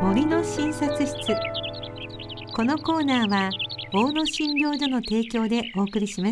森の診察室。このコーナーは大野診療所の提供でお送りします。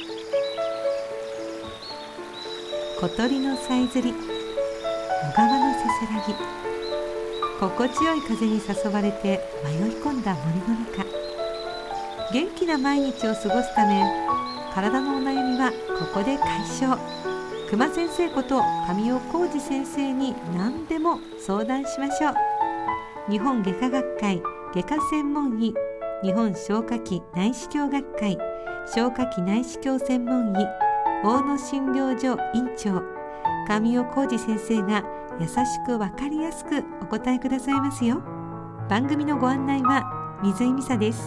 小鳥のさえずり、小川のせせらぎ、心地よい風に誘われて迷い込んだ森の中。元気な毎日を過ごすため、体のお悩みはここで解消。熊先生こと神尾浩二先生に何でも相談しましょう。日本外科学会外科専門医、日本消化器内視鏡学会消化器内視鏡専門医、大野診療所院長神尾浩二先生が優しく分かりやすくお答えくださいますよ。番組のご案内は水井美沙です。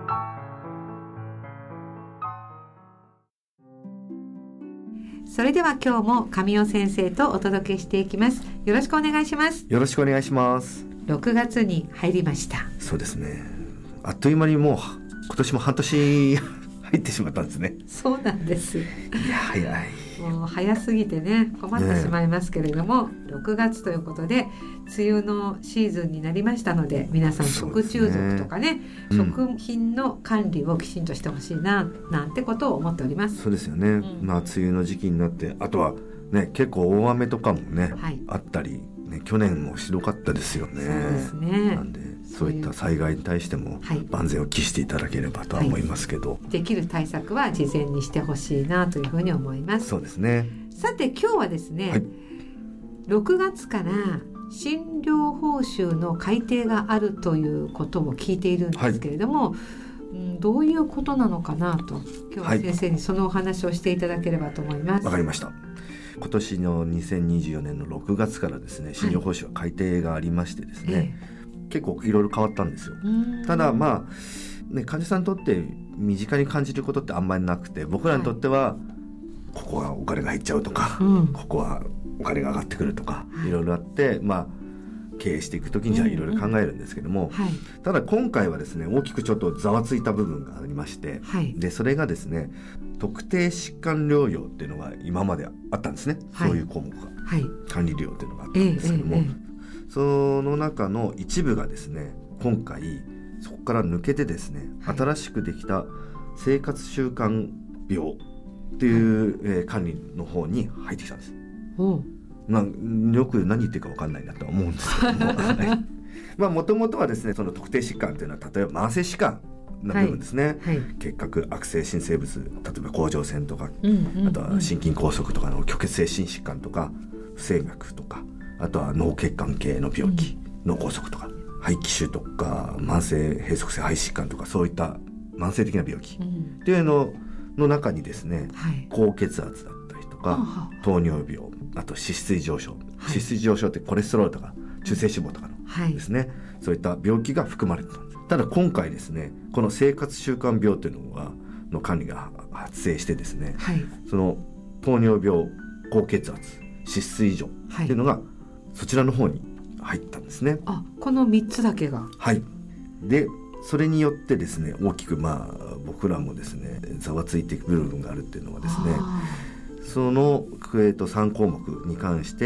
それでは今日も神尾先生とお届けしていきます。よろしくお願いします。 よろしくお願いします。 6月に入りました。 そうですね、あっという間にもう今年も半年入ってしまったんですね。 そうなんです。 いや早い。 もう早すぎてね困ってしまいますけれども、6月ということで梅雨のシーズンになりましたので、皆さん食中毒とかね、食品の管理をきちんとしてほしいななんてことを思っております。 そうですよね、梅雨の時期になって、あとはね結構大雨とかもね、あったりね、去年もひどかったですよね。 そうですね。 なんでそういった災害に対しても万全を期していただければとは思いますけど、 できる対策は事前にしてほしいなというふうに思います。 そうですね。 さて今日はですね、6月から診療報酬の改定があるということも聞いているんですけれども、どういうことなのかなと、今日は先生にそのお話をしていただければと思います。 わかりました。今年の2024年の6月からですね、診療報酬は改定がありましてですね、結構いろいろ変わったんですよ。ただね、患者さんにとって身近に感じることってあんまりなくて、僕らにとっては、ここはお金が入っちゃうとか、ここはお金が上がってくるとか、いろいろあって、経営していくときにはいろいろ考えるんですけども、ただ今回はですね、大きくちょっとざわついた部分がありまして、でそれがですね、特定疾患療養っていうのが今まであったんですね。そういう項目が、管理療養っていうのがあったんですけども、その中の一部がですね、今回そこから抜けてですね、新しくできた生活習慣病っていう、管理の方に入ってきたんです。よく何言ってるか分かんないなとは思うんですけども、もともとはですね、その特定疾患っていうのは例えば慢性疾患な部分ですね、結核、悪性新生物、例えば甲状腺とか、あとは心筋梗塞とかの虚血性心疾患とか、不整脈とか、あとは脳血管系の病気、脳梗塞とか、肺気腫とか、慢性閉塞性肺疾患とか、そういった慢性的な病気っていうのの中にですね、高血圧だったりとか、糖尿病、あと脂質異常症、脂質異常症ってコレステロールとか中性脂肪とかのですね、そういった病気が含まれてたんです。ただ今回ですね、この生活習慣病というの管理が発生してですね、その糖尿病、高血圧、脂質異常っていうのがそちらの方に入ったんですね。 この3つだけが。 でそれによってですね、大きく僕らもですねざわついていく部分があるっていうのはですね、その、3項目に関して、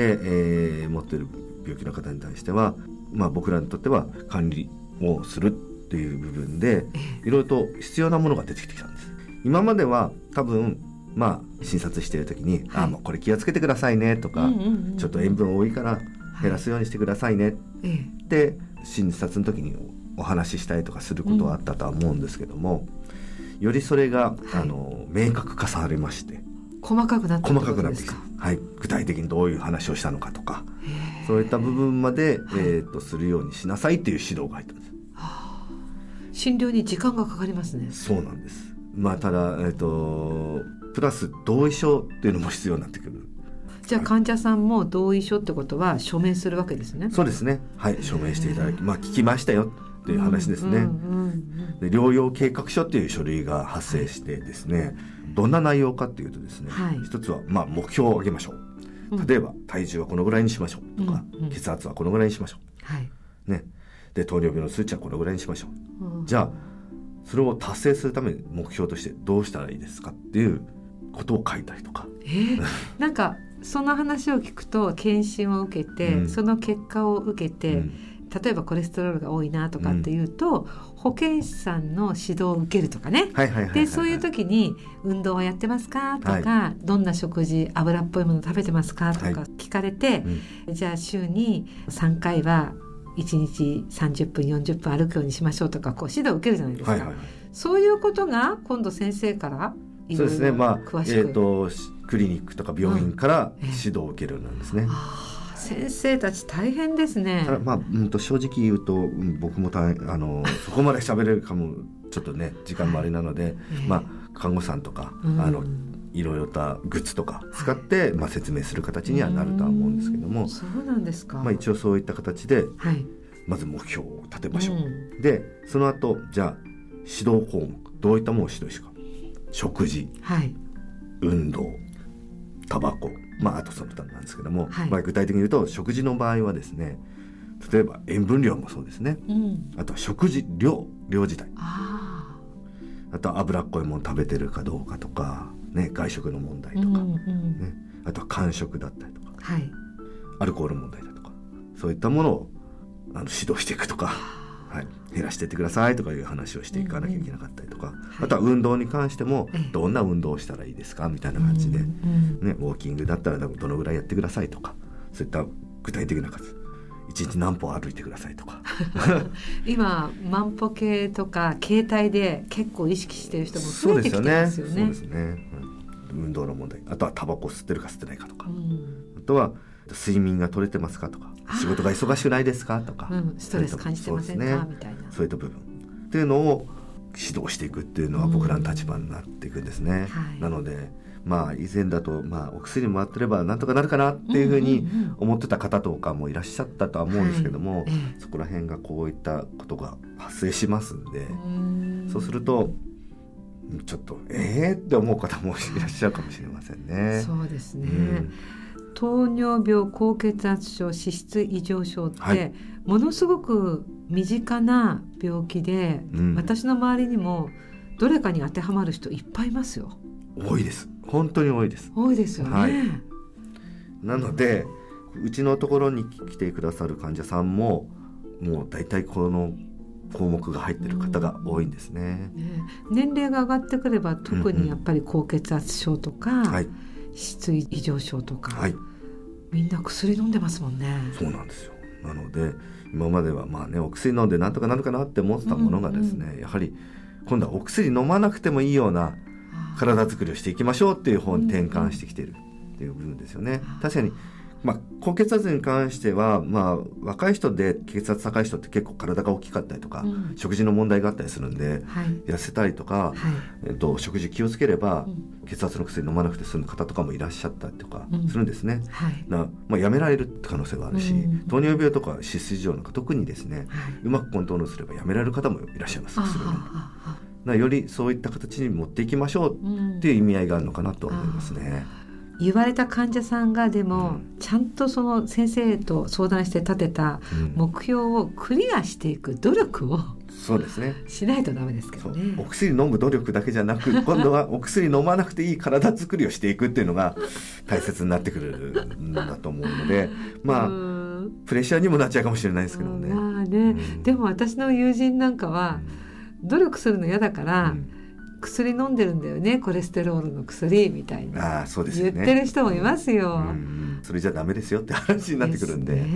持っている病気の方に対しては、僕らにとっては管理をするっていう部分でいろいろと必要なものが出てきてきたんです。今までは多分診察している時に、もうこれ気をつけてくださいねとか、ちょっと塩分多いから減らすようにしてくださいねって診察の時にお話ししたりとかすることはあったとは思うんですけども、よりそれが、明確化されまして、 細かくなってきた。 具体的にどういう話をしたのかとか、そういった部分まで、するようにしなさいっていう指導が入ったんです。 診療に時間がかかりますね。 そうなんです。ただ、プラス同意書っていうのも必要になってくる。 じゃあ患者さんも同意書ってことは署名するわけですね。 そうですね、署名していただき、聞きましたよっていう話ですね。で療養計画書っていう書類が発生してですね、どんな内容かっていうとですね、一つは目標を上げましょう。例えば体重はこのぐらいにしましょうとか、血圧はこのぐらいにしましょう、で糖尿病の数値はこのぐらいにしましょう、じゃあそれを達成するために目標としてどうしたらいいですかっていうことを書いたりとか、 なんかその話を聞くと検診を受けて、その結果を受けて、 例えばコレステロールが多いなとかっていうと、保健師さんの指導を受けるとかね、でそういう時に運動はやってますかとか、どんな食事油っぽいもの食べてますかとか聞かれて、じゃあ週に3回は1日30分40分歩くようにしましょうとかこう指導を受けるじゃないですか、そういうことが今度先生からいろいろ詳しく、 クリニックとか病院から指導を受けるようなんですね。 先生たち大変ですね。 正直言うと僕もそこまで喋れるかもちょっとね時間もあれなので、看護師さんとか、いろいろなグッズとか使って、説明する形にはなるとは思うんですけども、 そうなんですか。 一応そういった形で、まず目標を立てましょう、でその後じゃあ指導項目どういったものを指導しか、食事、運動、タバコ、あとその他なんですけども、具体的に言うと食事の場合はですね、例えば塩分量もそうですね、あとは食事量自体、あとは脂っこいもの食べてるかどうかとか、外食の問題とか、あとは間食だったりとか、アルコール問題だとか、そういったものを指導していくとか、減らしていってくださいとかいう話をしていかなきゃいけなかったりとか、あとは運動に関してもどんな運動をしたらいいですかみたいな感じで、ウォーキングだったらどのぐらいやってくださいとか、そういった具体的な数、1日何歩歩いてくださいとか今万歩計とか携帯で結構意識している人も増えてきてますよね。 そうですね、運動の問題、あとはタバコ吸ってるか吸ってないかとか、あとは睡眠が取れてますかとか、仕事が忙しくないですかとか、 ストレス感じてませんか、みたいな、 そういった部分っていうのを指導していくっていうのは僕らの立場になっていくんですね、なので以前だとお薬もらってればなんとかなるかなっていうふうに思ってた方とかもいらっしゃったとは思うんですけども、そこら辺がこういったことが発生しますんで、そうするとちょっとって思う方もいらっしゃるかもしれませんね。 そうですね、糖尿病、高血圧症、脂質異常症って、ものすごく身近な病気で、私の周りにもどれかに当てはまる人いっぱいいますよ。 多いです、本当に多いです。 多いですよね、 なのでうちのところに来てくださる患者さんももう大体この項目が入っている方が多いんですね。 年齢が上がってくれば特にやっぱり高血圧症とか、脂質異常症とか、みんな薬飲んでますもんね。 そうなんですよ。なので今まではお薬飲んでなんとかなるかなって思ってたものがですね、やはり今度はお薬飲まなくてもいいような体作りをしていきましょうっていう方に転換してきているっていう部分ですよね。確かに高血圧に関しては、若い人で血圧高い人って結構体が大きかったりとか、食事の問題があったりするんで、痩せたりとか、食事気をつければ、血圧の薬飲まなくて済む方とかもいらっしゃったりとかするんですね、やめられるって可能性はあるし、糖尿病とか脂質異常なんか特にですね、うまくコントロールすればやめられる方もいらっしゃいます。よりそういった形に持っていきましょうっていう意味合いがあるのかなと思いますね。 言われた患者さんがでも、ちゃんとその先生と相談して立てた目標をクリアしていく努力を、 そうですね、 しないとダメですけどね。 お薬飲む努力だけじゃなく今度はお薬飲まなくていい体作りをしていくっていうのが大切になってくるんだと思うので、プレッシャーにもなっちゃうかもしれないですけどね。 でも私の友人なんかは、努力するの嫌だから、薬飲んでるんだよね、コレステロールの薬みたいな、 そうですよね、 言ってる人もいますよ。 それじゃダメですよって話になってくるんで、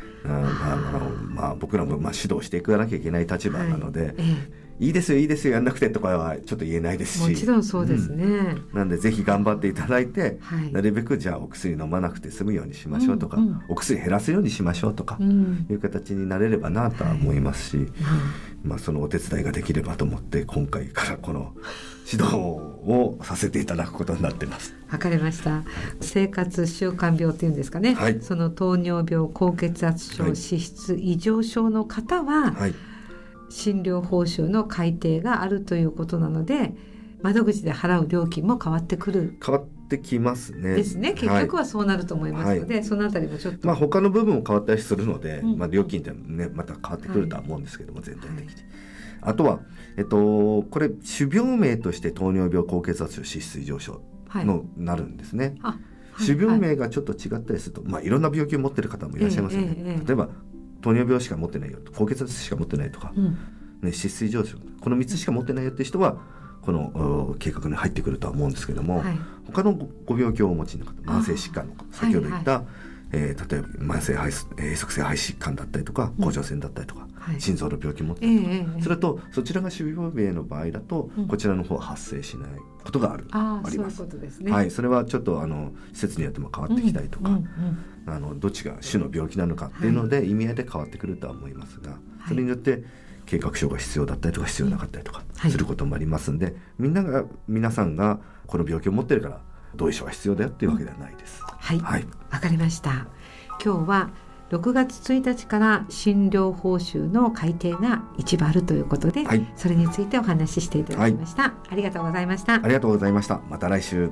僕らも指導していかなきゃいけない立場なので、いいですよいいですよやんなくてとかはちょっと言えないですし、 もちろんそうですね、 なんでぜひ頑張っていただいて、なるべくじゃあお薬飲まなくて済むようにしましょうとか、お薬減らすようにしましょうとか、いう形になれればなとは思いますし、そのお手伝いができればと思って今回からこの指導をさせていただくことになっています。 わかりました。生活習慣病っていうんですかね、その糖尿病、高血圧症、脂質異常症の方は、診療報酬の改定があるということなので、窓口で払う料金も変わってきますね。 ですね。結局はそうなると思いますので、そのあたりもちょっと、 他の部分も変わったりするので、料金ってねまた変わってくるとは思うんですけども、全体的に、あとはこれ種病名として糖尿病、高血圧症、脂質異常症のなるんですね。種病名がちょっと違ったりすると、いろんな病気を持っている方もいらっしゃいますよね。例えば糖尿病しか持ってないよと、高血圧しか持ってないとか、ね、脂質異常症、この3つしか持ってないよって人はこの計画に入ってくるとは思うんですけども、他のご病気をお持ちの方、慢性疾患の方、先ほど言った、例えば慢性閉塞性肺疾患だったりとか、甲状腺だったりとか、心臓の病気を持っているとか、それとそちらが種病名の場合だと、こちらの方は発生しないことがあります。 そういうことですね。 それはちょっと施設によっても変わってきたりとか、どっちが種の病気なのかっていうので、意味合いで変わってくるとは思いますが、それによって計画書が必要だったりとか必要なかったりとかすることもありますんで、皆さんがこの病気を持ってるから同意書が必要だよっていうわけではないです。 わかりました。今日は6月1日から診療報酬の改定が一部あるということで、それについてお話ししていただきました。ありがとうございました。 ありがとうございました。また来週。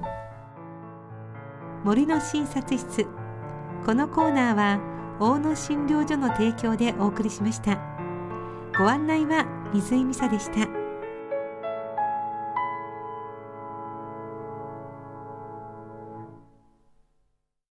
森の診察室。このコーナーは大野診療所の提供でお送りしました。ご案内は水井美沙でした。